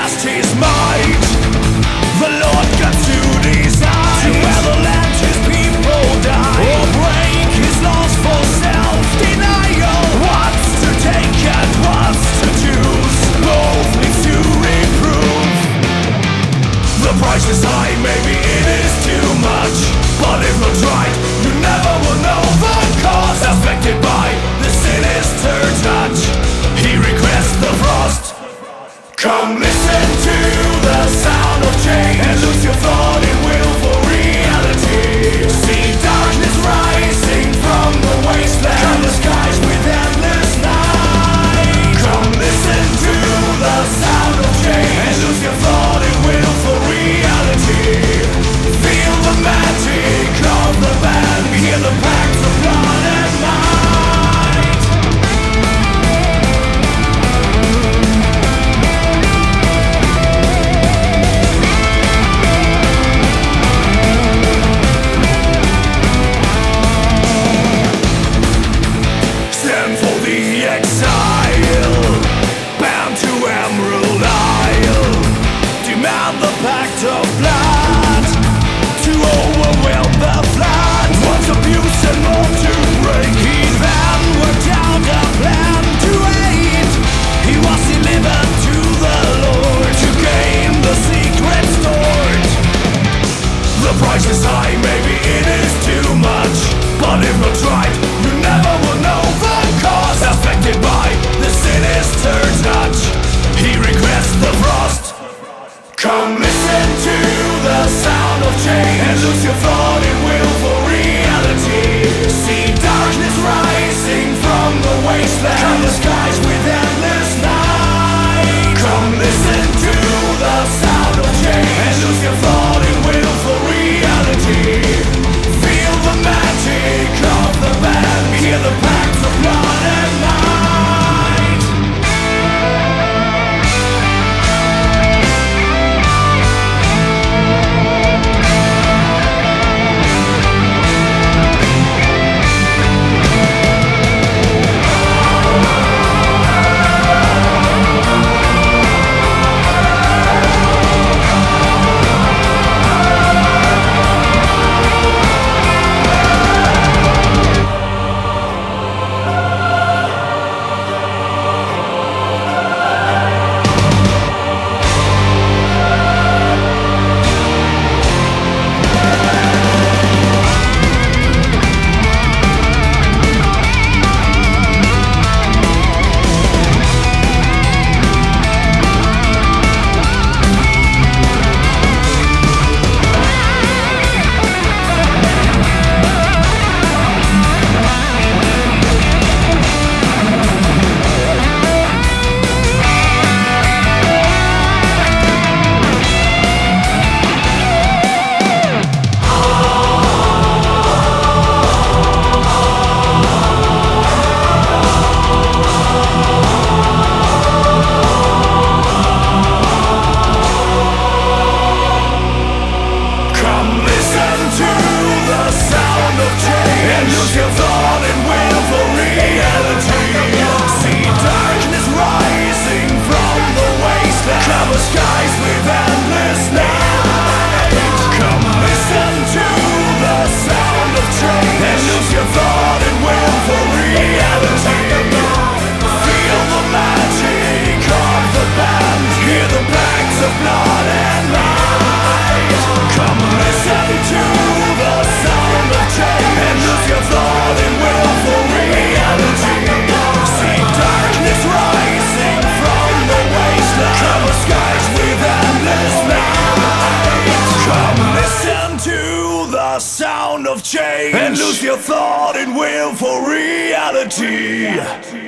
cast his might. The Lord got to decide to whether let his people die or break his laws for self-denial. What's to take and what's to choose, both need to improve. The price is high, maybe it is too much, but if not right, you never will know the cost. Affected by the sinister touch, he requests the frost. Come listen to the sound of change and lose your thought in willful reality. See darkness rising from the wasteland, cover skies with endless night. Come listen to the sound of change and lose your thought in willful reality. Feel the magic of the band, hear the packs of blood and might. Stand for the exile, bound to Emerald Isle. Demand the pact of blood to overwhelm the flood. Once abuse and more to break, he then worked out a plan to aid. He was delivered to the Lord to gain the secret stored. The price is high, maybe it is too much, but if not right, you never will know the cost. Affected by the sinister touch, he requests the frost. Come listen to the sound of change and lose your thought in willful reality. See darkness rising from the wasteland, cover skies with endless night. Come listen to the sound of change and lose your thought in willful reality. Feel the magic of the band, hear the packs of blood and might. Sound of change and lose your thought in willful reality.